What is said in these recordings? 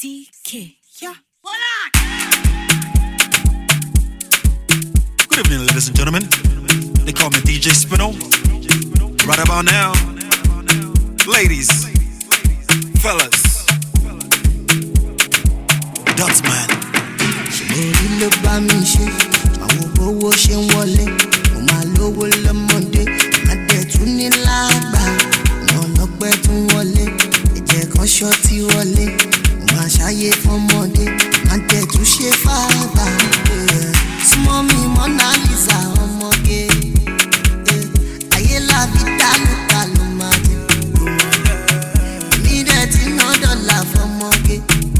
CK. Yeah. Good evening, ladies and gentlemen. They call me DJ Spino. Right about now, ladies, fellas, Dutchman. Orí ló bá mi ṣe, àwọn owó ṣe ń wọlé, mo máa lówó lọ́mọdé, máa dẹ̀ tún ní lágbà, àwọn ọlọ́pẹ́ tún wọlé, ẹ̀jẹ̀ kan ṣọ́ọ̀tì wọlé, mo máa ṣayé fọ́mọdé, máa dẹ̀ tún ṣe fàgbà. Súnmọ́ mi Mona Lisa ọmọge, ayé láfi dálùkà ló máa jẹ, èmi dẹ̀ ti ná dọ́là fọ́mọge.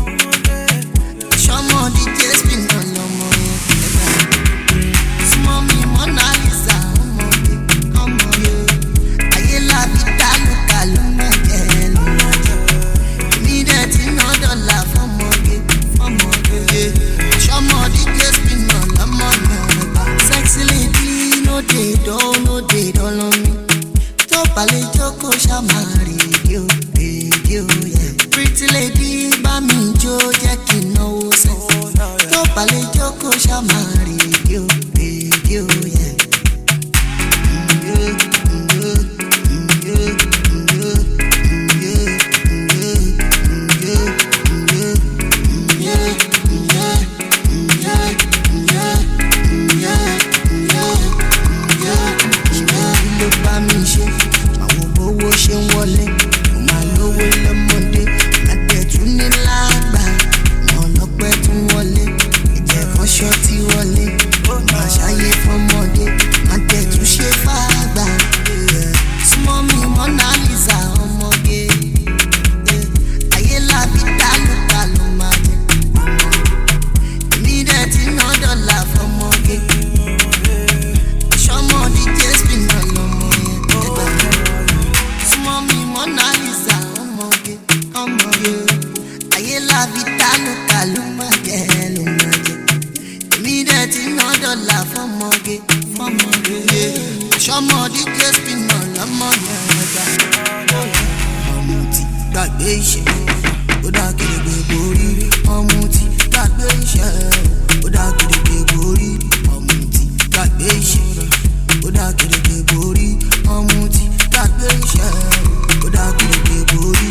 Ṣọmọ DJ Spino lọmọ yẹn ẹgbà. Súnmọ́ mi Mona Lisa ọmọ yẹn. Ayé láfi dálùkà ló máa jẹ ló máa jẹ. Èmi dẹ̀ ti ná dọ́là fọ́mọge. Ṣọmọ DJ Spino lọmọ yẹn ẹgbà. Sexy lady no dey dán mi. Tó balẹ̀ jókòó ṣàmà rédíò yẹn. Pretty lady bá mi jó jẹ́ kí n náwó sẹ́. Tó balẹ̀ jókòó ṣàmà rédíò yẹn. Ló bá mi ṣe, àwọn owó ṣe ń wọlé, mo máa lówó lọ́mọdé, máa dẹ̀ tún ní lágbà, àwọn ọlọ́pẹ́ tún wọlé, ẹ̀jẹ̀ kan ṣọ́ọ̀tì wọlé, máa ṣayé fọ́mọdé, máa dẹ̀ tún ṣe fàgbà. Súnmọ́ mi Mona Lisa ọmọge, ayé láfi dálùkà ló máa jẹ, èmi dẹ̀ ti ná dọ́là fọ́mọge. Ṣọmọ DJ Spino lọmọ yẹn ẹgbà. Súnmọ́ mi Mona Lisa ọmọge. Ayé láfi dálùkà ló máa jẹ. Èmi dẹ̀ ti ná dọ́là fọ́mọge. Ṣọmọ DJ Spino lọmọ yẹn ẹgbà. Ọmọ tí gbàgbé iṣẹ́, ó dá kérégbé borí. Ọmọ tí gbàgbé iṣẹ́, ó dá kérégbé borí. Ọmọ tí gbàgbé iṣẹ́, ó dá kérégbé borí. Ọmọ tí gbàgbé iṣẹ́, ó dá kérégbé borí.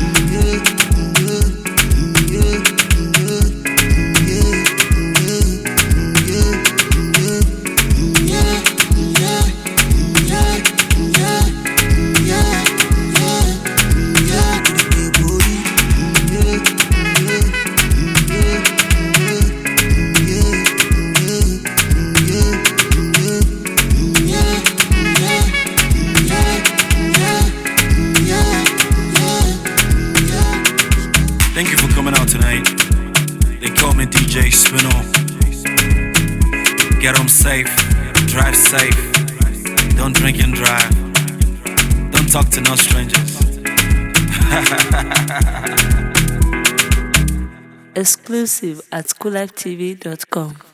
Thank you for coming out tonight. They call me DJ Spino. Get home safe, drive safe. Don't drink and drive. Don't talk to no strangers. Exclusive at coolivetv.com.